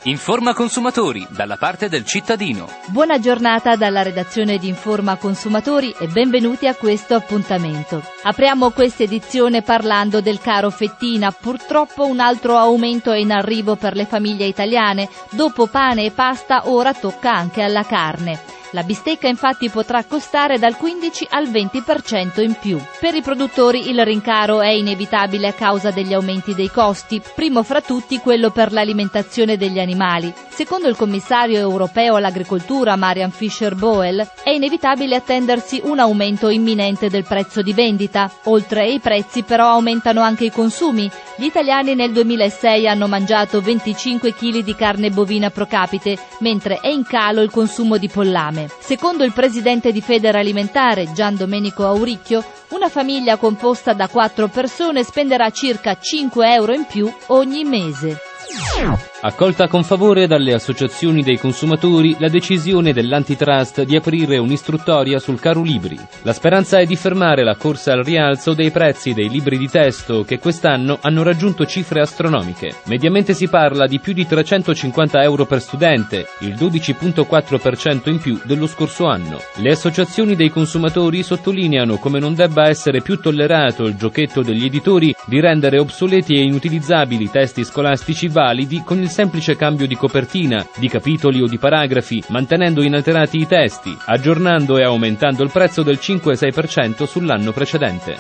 Informa Consumatori, dalla parte del cittadino. Buona giornata dalla redazione di Informa Consumatori e benvenuti a questo appuntamento. Apriamo questa edizione parlando del caro fettina. Purtroppo un altro aumento è in arrivo per le famiglie italiane. Dopo pane e pasta ora tocca anche alla carne. La bistecca infatti potrà costare dal 15 al 20% in più. Per i produttori il rincaro è inevitabile a causa degli aumenti dei costi, primo fra tutti quello per l'alimentazione degli animali. Secondo il commissario europeo all'agricoltura Marian Fischer Boel, è inevitabile attendersi un aumento imminente del prezzo di vendita. Oltre ai prezzi però aumentano anche i consumi. Gli italiani nel 2006 hanno mangiato 25 kg di carne bovina pro capite, mentre è in calo il consumo di pollame. Secondo il presidente di Federalimentare, Gian Domenico Auricchio, una famiglia composta da 4 persone spenderà circa 5 euro in più ogni mese. Accolta con favore dalle associazioni dei consumatori la decisione dell'antitrust di aprire un'istruttoria sul caro libri. La speranza è di fermare la corsa al rialzo dei prezzi dei libri di testo che quest'anno hanno raggiunto cifre astronomiche. Mediamente si parla di più di 350 euro per studente, il 12,4% in più dello scorso anno. Le associazioni dei consumatori sottolineano come non debba essere più tollerato il giochetto degli editori di rendere obsoleti e inutilizzabili testi scolastici validi con il semplice cambio di copertina, di capitoli o di paragrafi, mantenendo inalterati i testi, aggiornando e aumentando il prezzo del 5-6% sull'anno precedente.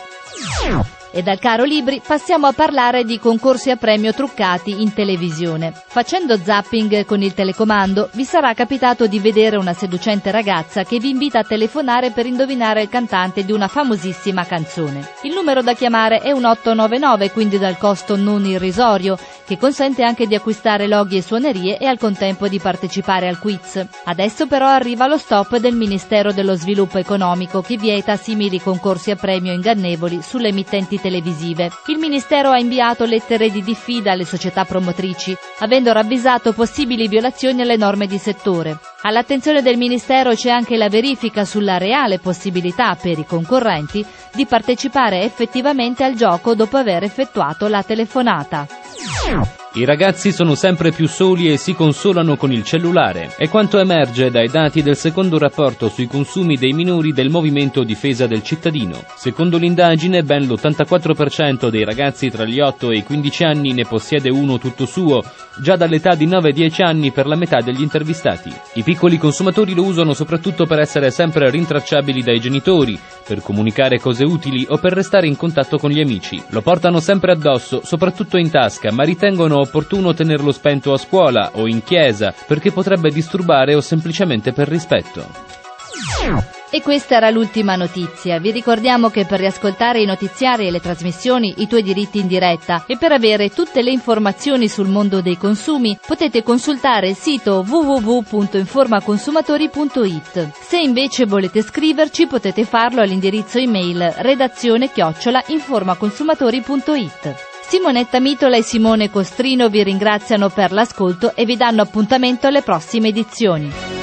E dal caro libri passiamo a parlare di concorsi a premio truccati in televisione. Facendo zapping con il telecomando vi sarà capitato di vedere una seducente ragazza che vi invita a telefonare per indovinare il cantante di una famosissima canzone. Il numero da chiamare è un 899, quindi dal costo non irrisorio, che consente anche di acquistare loghi e suonerie e al contempo di partecipare al quiz. Adesso però arriva lo stop del Ministero dello Sviluppo Economico che vieta simili concorsi a premio ingannevoli sulle emittenti televisive. Il Ministero ha inviato lettere di diffida alle società promotrici, avendo ravvisato possibili violazioni alle norme di settore. All'attenzione del Ministero c'è anche la verifica sulla reale possibilità per i concorrenti di partecipare effettivamente al gioco dopo aver effettuato la telefonata. I ragazzi sono sempre più soli e si consolano con il cellulare. È quanto emerge dai dati del secondo rapporto sui consumi dei minori del Movimento Difesa del Cittadino. Secondo l'indagine, ben l'84% dei ragazzi tra gli 8 e i 15 anni ne possiede uno tutto suo, già dall'età di 9-10 anni per la metà degli intervistati. I piccoli consumatori lo usano soprattutto per essere sempre rintracciabili dai genitori, per comunicare cose utili o per restare in contatto con gli amici. Lo portano sempre addosso, soprattutto in tasca, ma ritengono opportuno tenerlo spento a scuola o in chiesa perché potrebbe disturbare o semplicemente per rispetto. E questa era l'ultima notizia. Vi ricordiamo che per riascoltare i notiziari e le trasmissioni I tuoi diritti in diretta e per avere tutte le informazioni sul mondo dei consumi potete consultare il sito www.informaconsumatori.it. Se invece volete scriverci potete farlo all'indirizzo email redazione@informaconsumatori.it. Simonetta Mitola e Simone Costrino vi ringraziano per l'ascolto e vi danno appuntamento alle prossime edizioni.